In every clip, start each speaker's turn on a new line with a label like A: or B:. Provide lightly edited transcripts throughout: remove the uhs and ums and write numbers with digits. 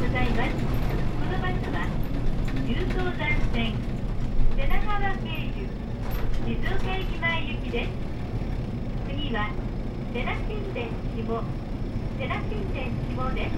A: ございます。このバスは中東山線瀬名川経由静岡駅前行きです。次は瀬名新田下です。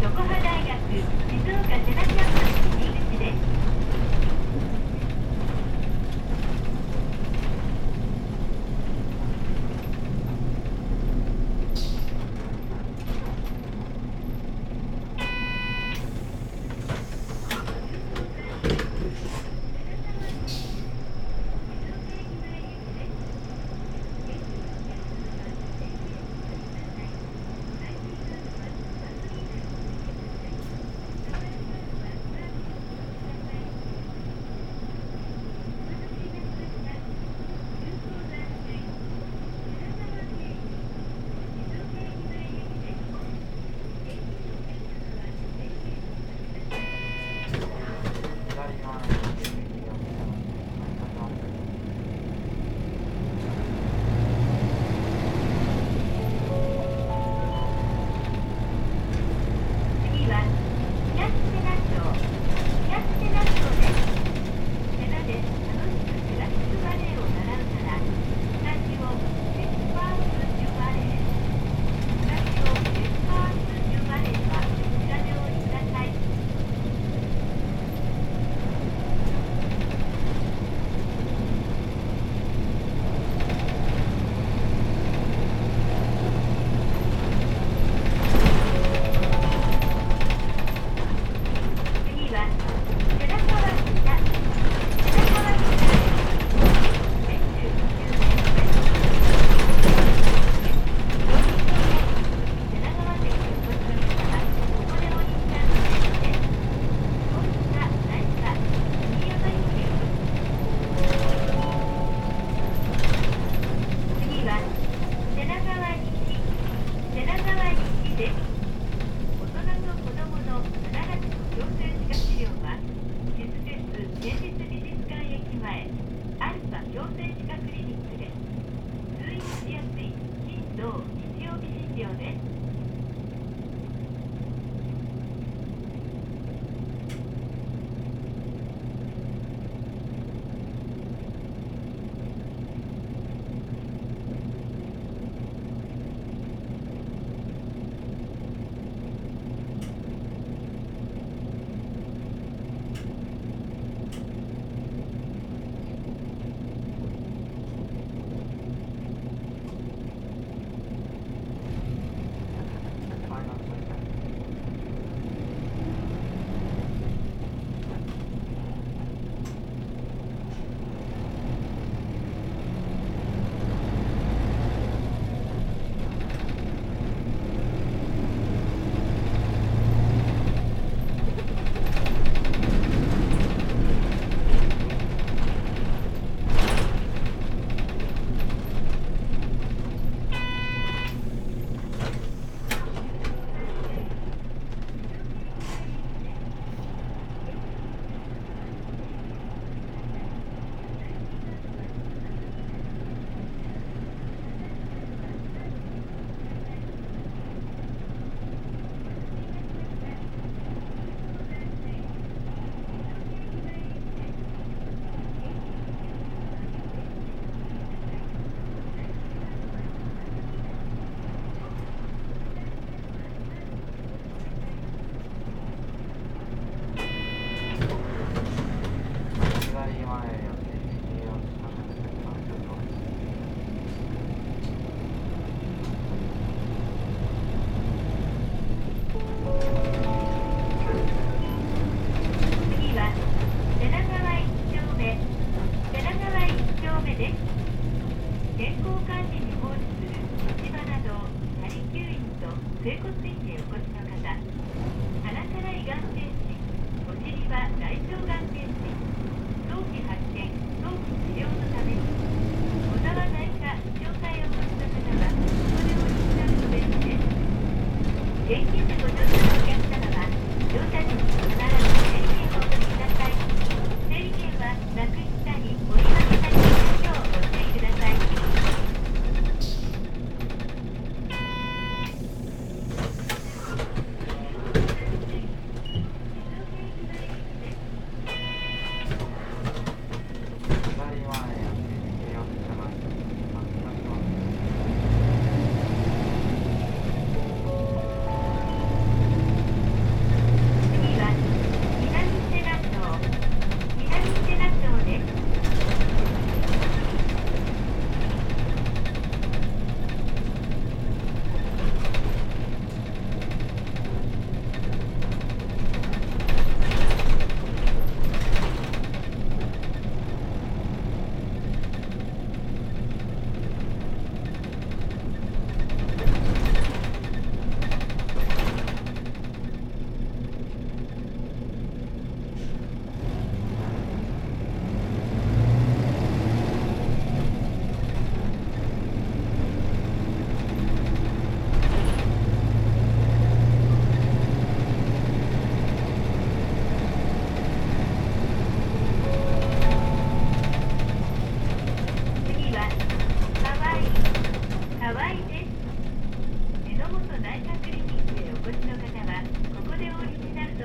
A: 横浜大学静岡瀬名キャンパス入り口です。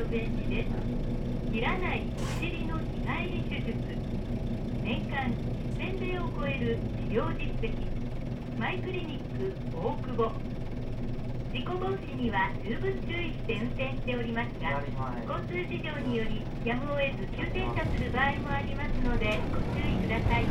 A: 便利です。切らないお尻の日帰り手術。年間1000例を超える治療実績。マイクリニック大久保。事故防止には十分注意して運転しておりますが、交通事情によりやむを得ず急停車する場合もありますのでご注意ください。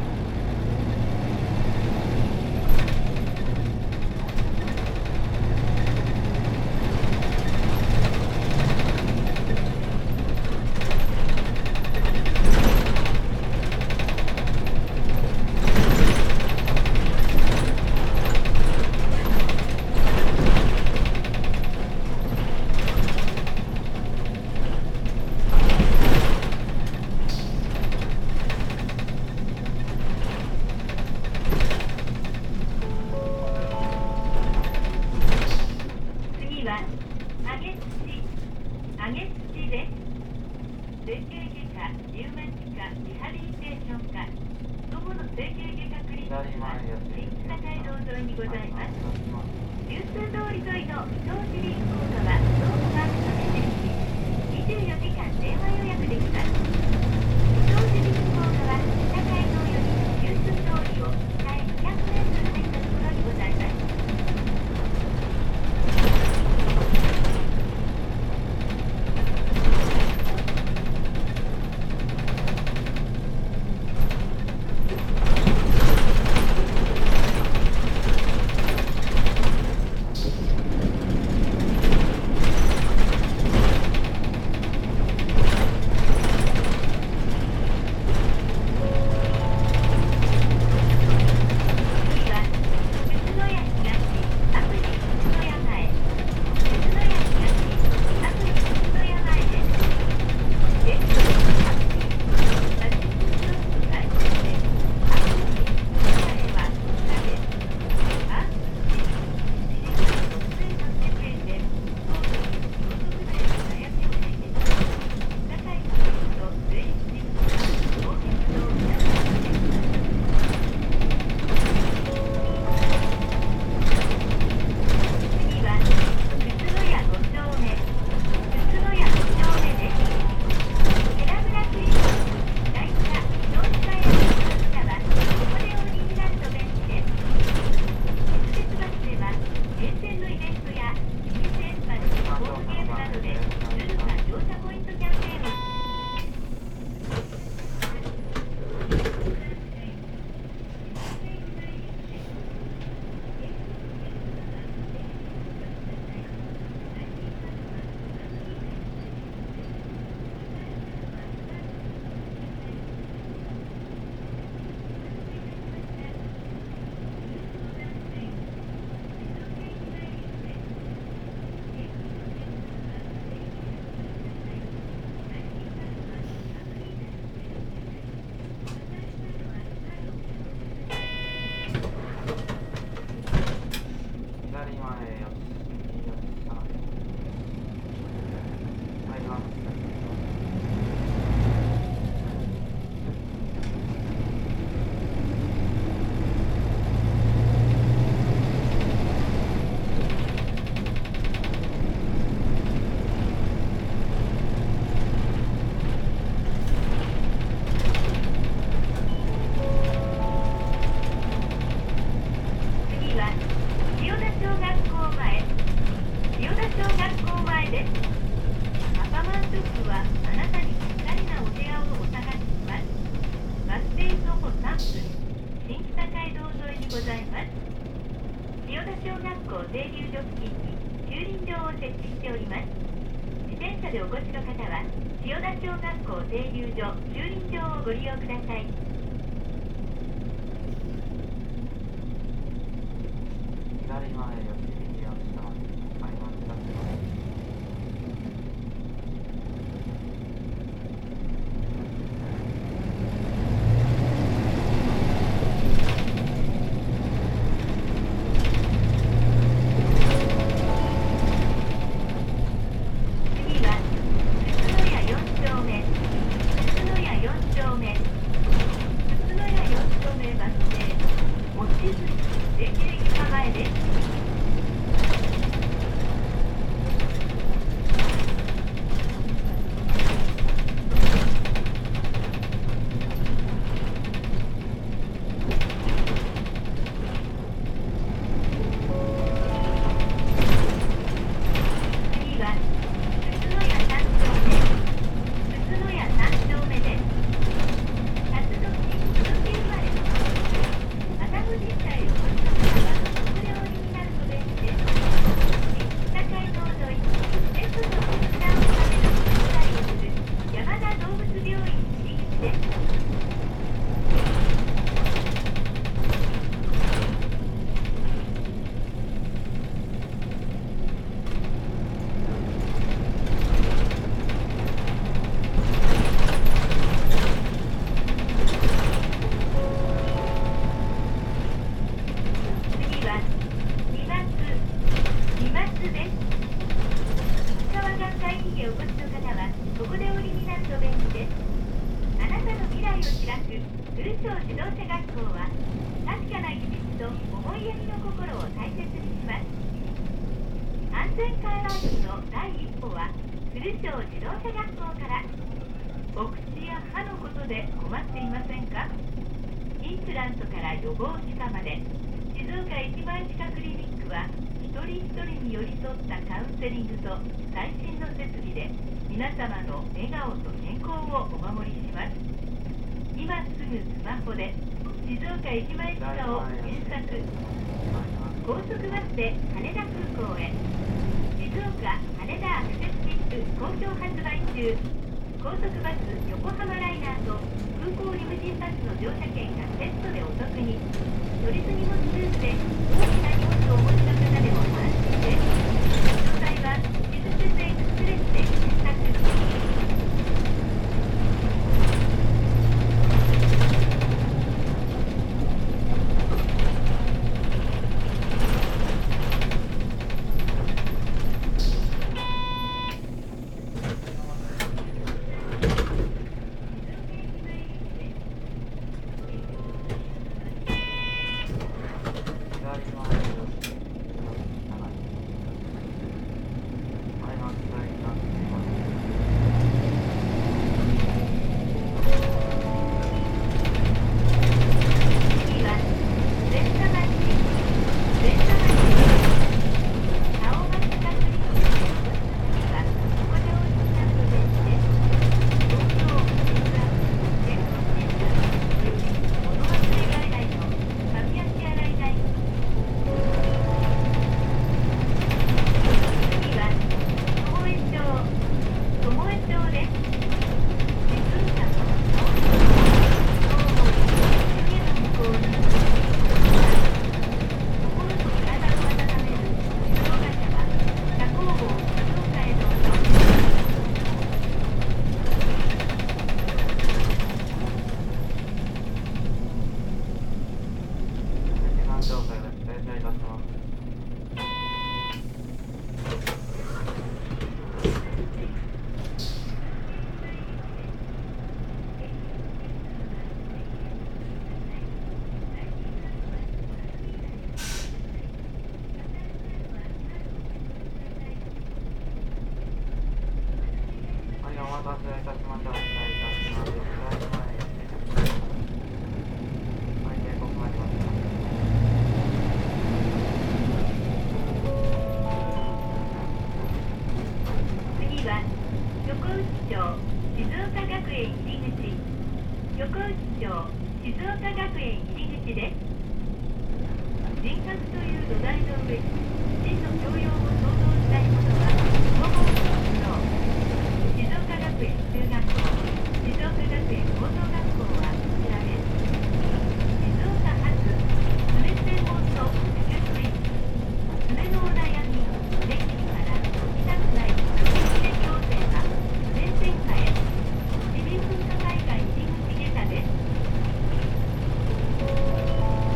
A: 便利です。あなたの未来を開く古庄自動車学校は、確かな技術と思いやりの心を大切にします。安全カーライフの第一歩は古庄自動車学校から。お口や歯のことで困っていませんか？インプラントから予防歯科まで、静岡駅前歯科クリニックは一人一人に寄り添ったカウンセリングと最新の設備で、皆様の笑顔と健康をお守りします。今すぐスマホで静岡駅前歯科を検索。高速バスで羽田空港へ。静岡羽田アクセス切符好評発売中。高速バス横浜ライナーと空港リムジンバスの乗車券がセットでお得に。乗り継ぎもスムーズで、大きな荷物をお持ちの方でも安心です。詳細は地図通エクスプレスで検索。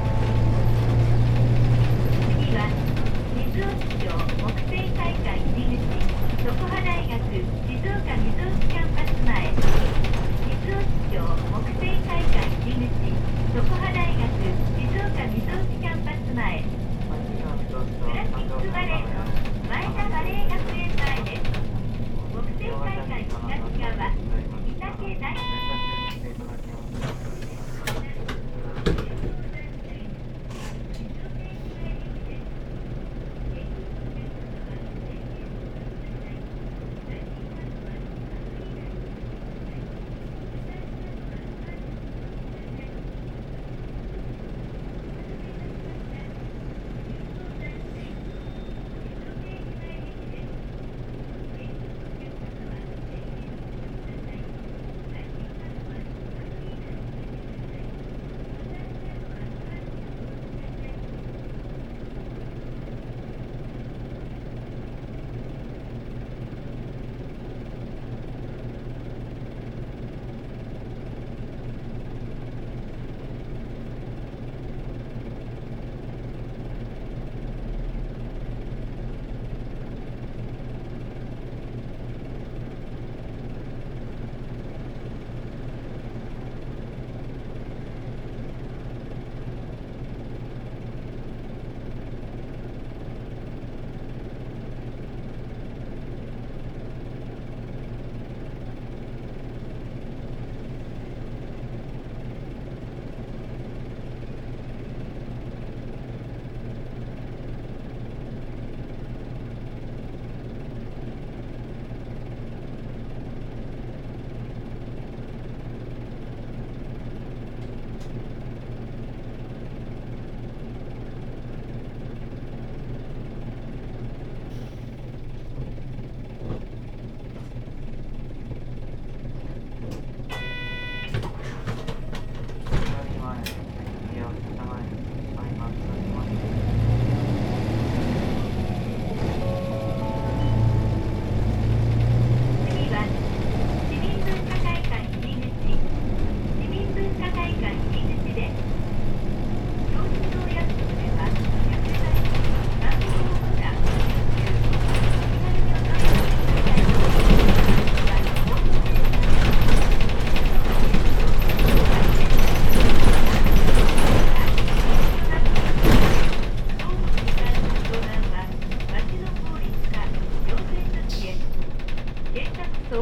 A: 木星町木星大会入り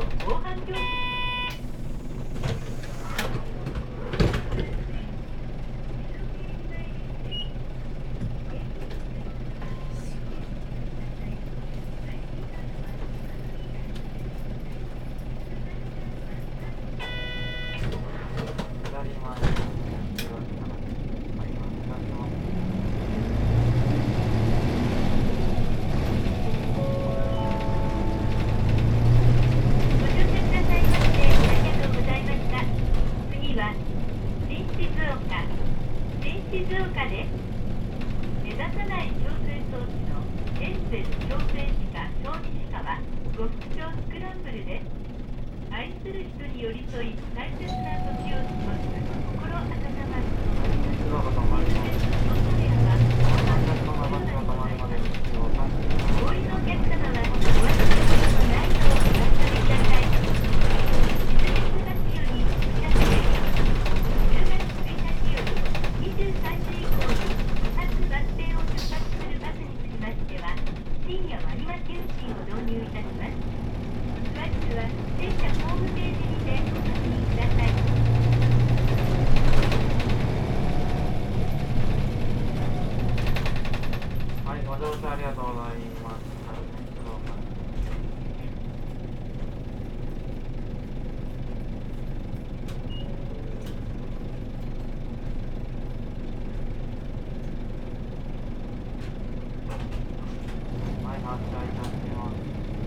A: 防犯教室。静岡です。目指さない調整装置のエンセル調整士か小児歯科は極小スクランブルです。愛する人に寄り添い大切な時を過ごす心温まるお降りのお客様はお忘れ物のないようお忘れください。いずれ9月よりお知らせです。10月1日より23時以降に各バス停を出発するバスにつきましては深夜割増運賃を導入いたします。詳しくは電車ホームページにてお確認ください。
B: はい、ご乗車ありがとうございます。はい、発車いたします。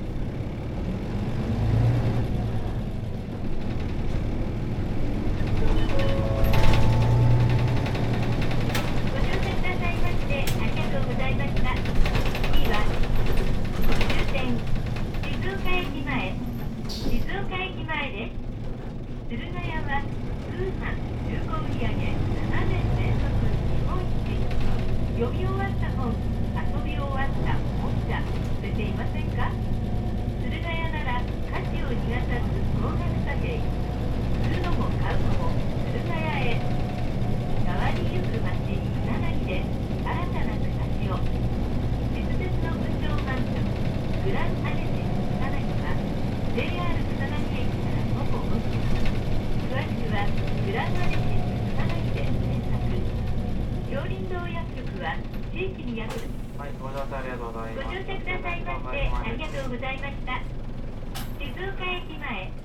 A: ご乗車くださいましてありがとうございました。次は終点静岡駅前です。駿河屋は通販中古売上7年連続日本一。読み終わった本、遊び終わったおもちゃ、捨てていませんか？駿河屋なら価値を逃がさず高額査定。売るのも買うのも駿河屋へ。変わりゆく街つながりで新たな暮らしを。地図鉄の分譲マンショングランアレジ草薙は JR 草薙駅から徒歩5分。詳しくはグランアレジ草薙で検索。杏林堂薬局は地域に役立つ。
B: はい、ご乗車ありがとうございます。
A: ご乗車くださいましてありがとうございました。静岡駅前